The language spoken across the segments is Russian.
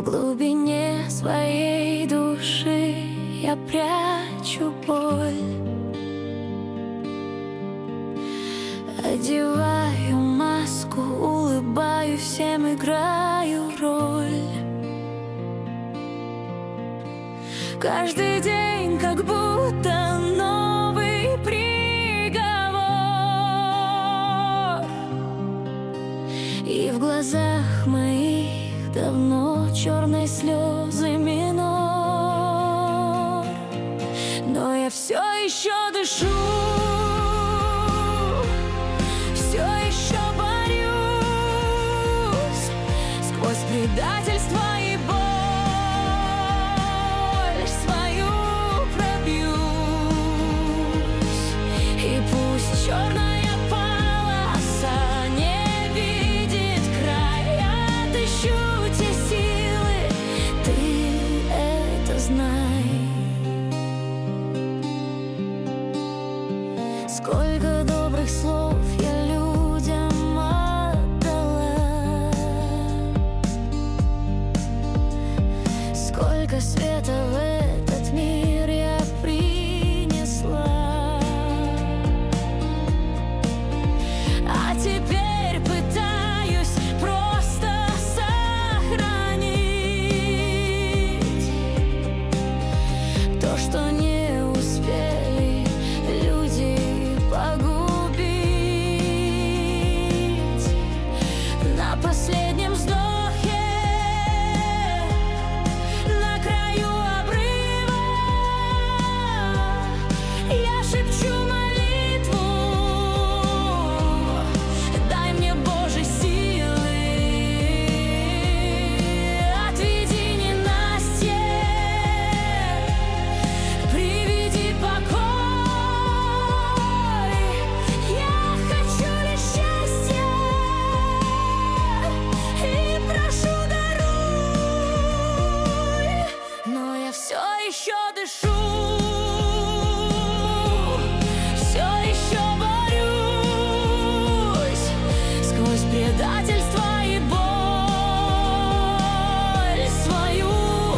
глубине своей души я прячу боль. Одеваю маску, улыбаюсь всем, играю роль. Каждый день как будто новый приговор, и в глазах моих давно черные слезы минор. Но я все еще дышу, все еще борюсь сквозь предательство и боль. Свою пробьюсь, и пусть черная полоса не видит края. Отыщу те силы, ты это знай. Сколько добрых слов я людям отдала, сколько света в этот мир я принесла. А теперь пытаюсь просто сохранить то, что не успели люди погубить. На последнем вздохе, на краю обрыва, я шепчу молитву: дай мне, Боже, силы, отведи ненастье, приведи покой. Я хочу лишь счастья и прошу, даруй. Но я все еще дышу, все еще борюсь сквозь предательство и боль. Свою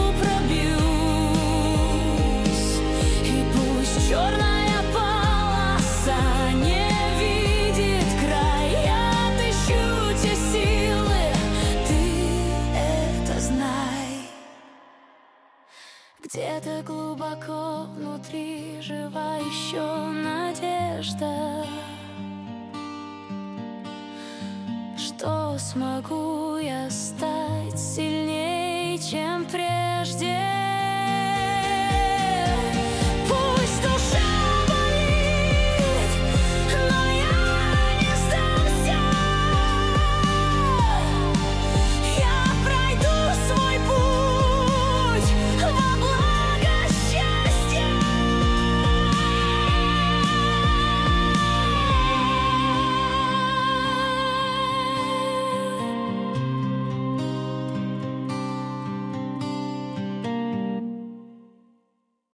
пробьюсь, и пусть черная полоса не видит края. Отыщу те силы, ты это знай. Где-то глубоко внутри жива еще надежда, что смогу я стать